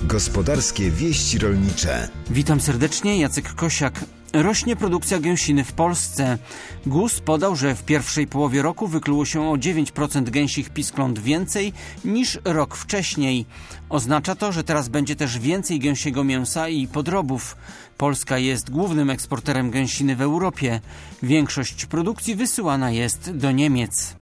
Gospodarskie wieści rolnicze. Witam serdecznie, Jacek Kosiak. Rośnie produkcja gęsiny w Polsce. GUS podał, że w pierwszej połowie roku wykluło się o 9% gęsich piskląt więcej niż rok wcześniej. Oznacza to, że teraz będzie też więcej gęsiego mięsa i podrobów. Polska jest głównym eksporterem gęsiny w Europie. Większość produkcji wysyłana jest do Niemiec.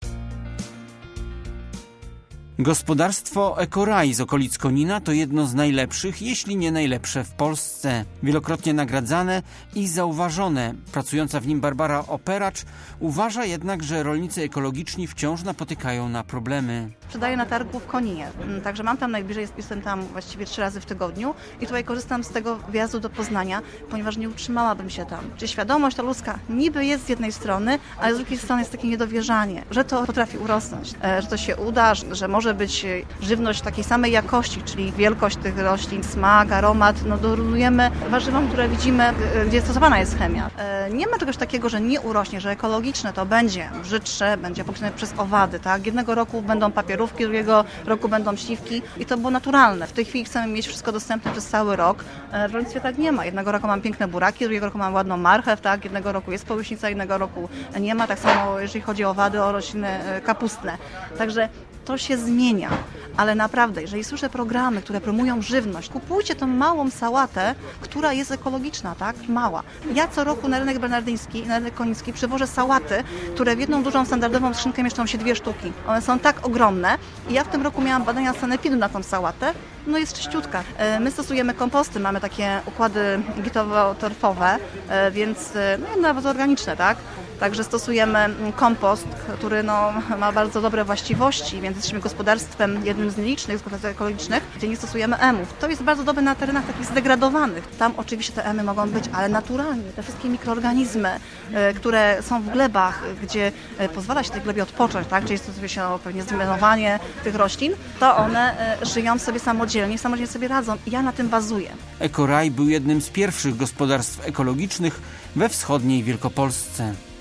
Gospodarstwo Ekoraj z okolic Konina to jedno z najlepszych, jeśli nie najlepsze w Polsce. Wielokrotnie nagradzane i zauważone. Pracująca w nim Barbara Operacz uważa jednak, że rolnicy ekologiczni wciąż napotykają na problemy. Sprzedaję na targu w Koninie, także mam tam najbliżej, jestem tam właściwie 3 razy w tygodniu i tutaj korzystam z tego wjazdu do Poznania, ponieważ nie utrzymałabym się tam. Czyli świadomość ta ludzka niby jest z jednej strony, ale z drugiej strony jest takie niedowierzanie, że to potrafi urosnąć, że to się uda, że może być żywność takiej samej jakości, czyli wielkość tych roślin, smak, aromat, dorównujemy warzywom, które widzimy, gdzie stosowana jest chemia. Nie ma czegoś takiego, że nie urośnie, że ekologiczne to będzie brzydsze, będzie pokryte przez owady, tak? Jednego roku będą papierówki, drugiego roku będą śliwki i to było naturalne. W tej chwili chcemy mieć wszystko dostępne przez cały rok. W rolnictwie tak nie ma. Jednego roku mam piękne buraki, drugiego roku mam ładną marchew, tak? Jednego roku jest połyśnica, innego roku nie ma. Tak samo jeżeli chodzi o owady, o rośliny kapustne. Także to się zmienia, ale naprawdę, jeżeli słyszę programy, które promują żywność, kupujcie tą małą sałatę, która jest ekologiczna, tak? Mała. Ja co roku na rynek bernardyński i na rynek koniński przywożę sałaty, które w jedną dużą standardową skrzynkę mieszczą się 2 sztuki. One są tak ogromne i ja w tym roku miałam badania sanepidu na tą sałatę, jest czyściutka. My stosujemy komposty, mamy takie układy gitowo-torfowe, więc nawet organiczne, tak? Także stosujemy kompost, który ma bardzo dobre właściwości, więc jesteśmy gospodarstwem, jednym z nielicznych gospodarstw ekologicznych, gdzie nie stosujemy emów. To jest bardzo dobre na terenach takich zdegradowanych. Tam oczywiście te emy mogą być, ale naturalnie. Te wszystkie mikroorganizmy, które są w glebach, gdzie pozwala się tej glebie odpocząć, tak? Czyli stosuje się pewnie zdrenowanie tych roślin, to one żyją sobie samodzielnie sobie radzą i ja na tym bazuję. Ekoraj był jednym z pierwszych gospodarstw ekologicznych we wschodniej Wielkopolsce.